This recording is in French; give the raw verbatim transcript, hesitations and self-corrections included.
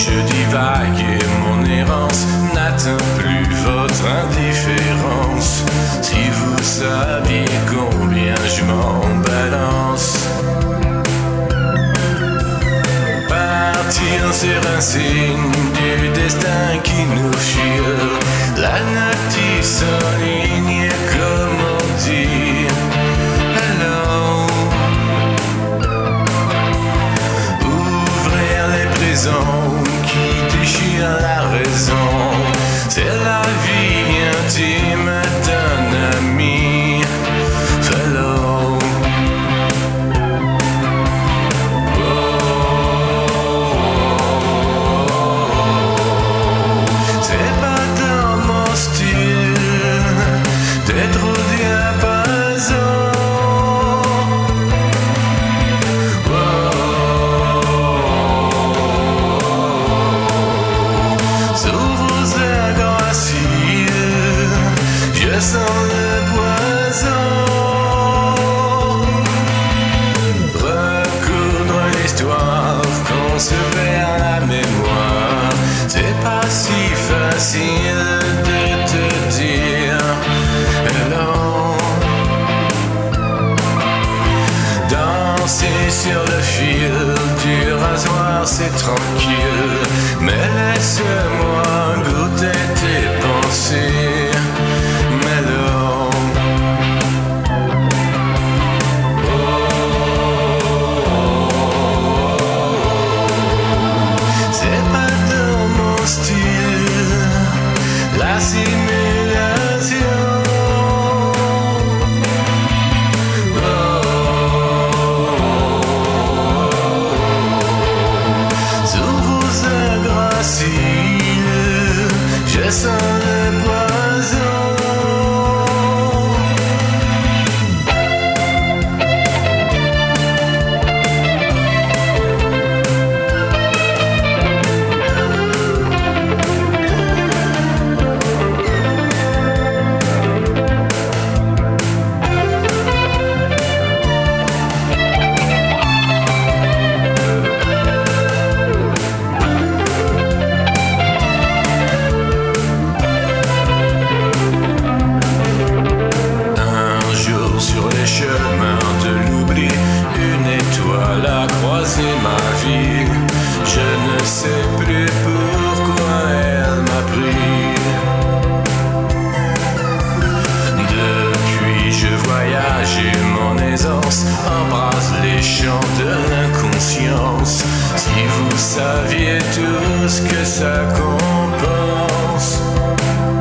Je divague et mon errance n'atteint plus votre indifférence. Si vous saviez combien je m'en balance. Partir sur un signe du destin qui nous file. La notice en ligne, comment dire hello. Ouvrir les prisons qui déchirent la raison. C'est la vie intime d'un ami fellow. C'est pas dans mon style d'être au diapason. Sous vos airs graciles, je sens le poison. Recoudre l'histoire qu'on se perd la mémoire. C'est pas si facile de te dire hello. Danser sur le fil du rasoir, c'est tranquille. Mais laisse-moi goûter tes pensées mellow. C'est pas dans mon style, la simulation. Sous vos airs graciles, je sens le poison. Chemin de l'oubli, une étoile a croisé ma vie. Je ne sais plus pourquoi elle m'a pris. Depuis je voyage et mon aisance embrasse les champs de l'inconscience. Si vous saviez tout ce que ça compense.